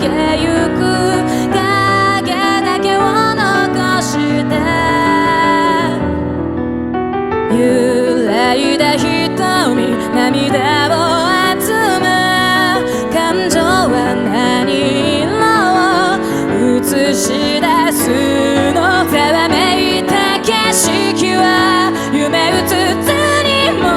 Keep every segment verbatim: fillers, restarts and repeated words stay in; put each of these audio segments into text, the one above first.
てゆく影だけを残して揺らいだ瞳涙を集め感情は何色を映し出すのざわめいた景色は夢うつつにも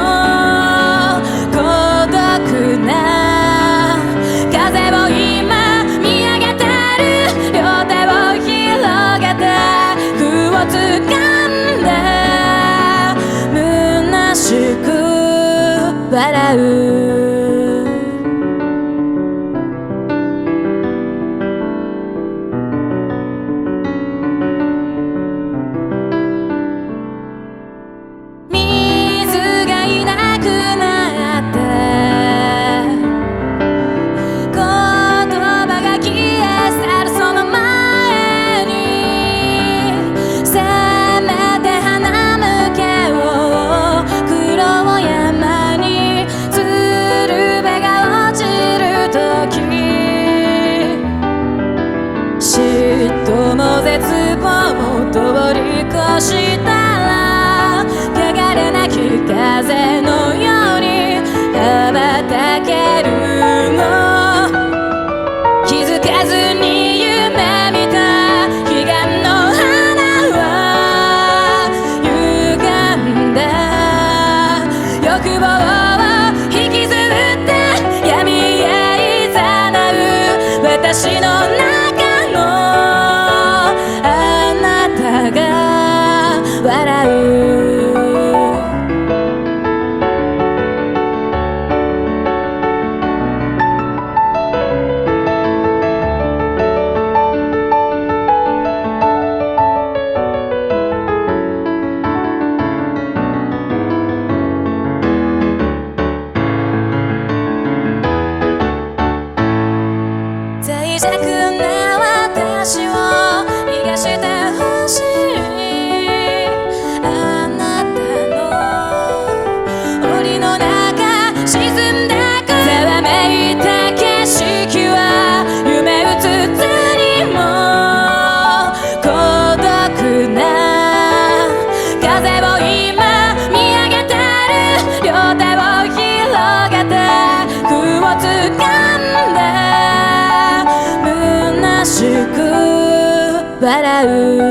孤独な風を今見上げてる両手を広げて句をつかんで虚しく笑う絶望を通り越したら汚れなき風のように羽ばたけるの気づかずに夢見た彼岸の花は歪んだ欲望を引きずって闇へいざなう私の中笑う脆弱な私を逃がしてほしい笑う